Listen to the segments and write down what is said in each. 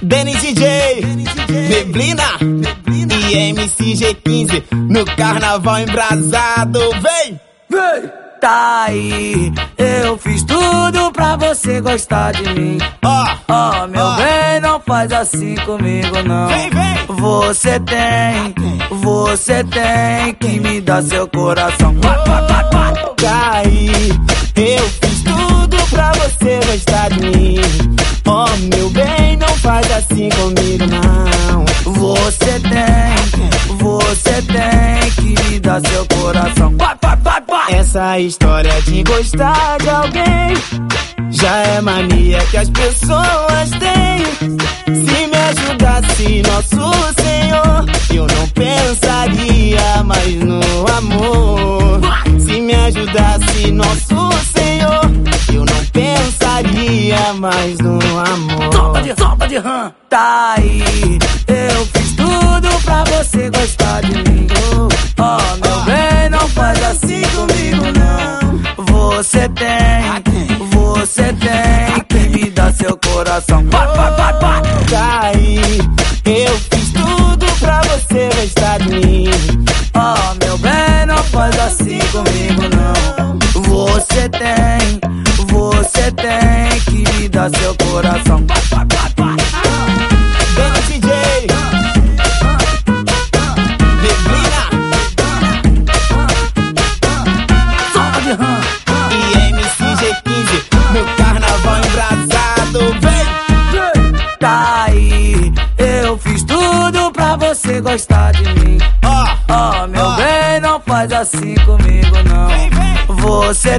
Denis DJ, Neblina e MC G15 no carnaval embrasado, vem! Vem! Tá aí, eu fiz tudo pra você gostar de mim. Ó, meu bem, não faz assim comigo não. Vem, vem! Você tem que me dar seu coração. Tá aí, eu fiz tudo pra você gostar de mim. Ó, meu bem, não faz assim comigo não. Você tem que me dar seu coração. Essa história de gostar de alguém já é mania que as pessoas têm. Se me ajudasse nosso Senhor, eu não pensaria mais no amor. Se me ajudasse nosso Senhor, eu não pensaria mais no amor. Sopa de rã. Tá aí, eu fiz tudo pra você gostar de mim. Ó, meu bem, não faz assim comigo não. Você tem que me dar seu coração. Tá aí, eu fiz tudo pra você gostar de mim. Ó, meu bem, não faz assim comigo não. Você tem que me dar seu coração. Denis DJ, Neblina e MC G15 no carnaval embrasado, vem! Tá aí, eu fiz tudo pra você gostar de mim. Ó, meu bem, não faz assim comigo não. Você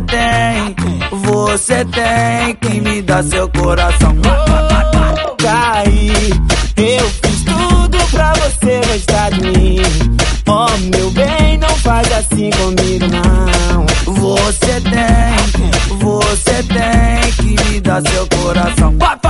tem que me dar seu coração. Tá aí, eu fiz tudo pra você gostar de mim. Ó, meu bem, não faz assim comigo não. Você tem que me dar seu coração.